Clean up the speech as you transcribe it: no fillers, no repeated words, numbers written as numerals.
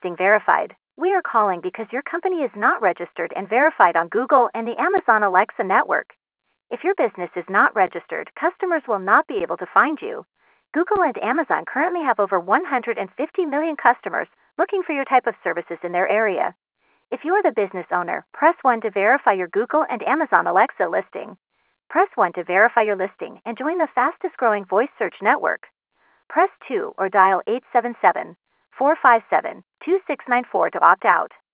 listing verified. We are calling because your company is not registered and verified on Google and the Amazon Alexa network. If your business is not registered, customers will not be able to find you. Google and Amazon currently have over 150 million customers looking for your type of services in their area. If you are the business owner, press 1 to verify your Google and Amazon Alexa listing. Press 1 to verify your listing and join the fastest growing voice search network. Press 2 or dial 877-457-2694 to opt out.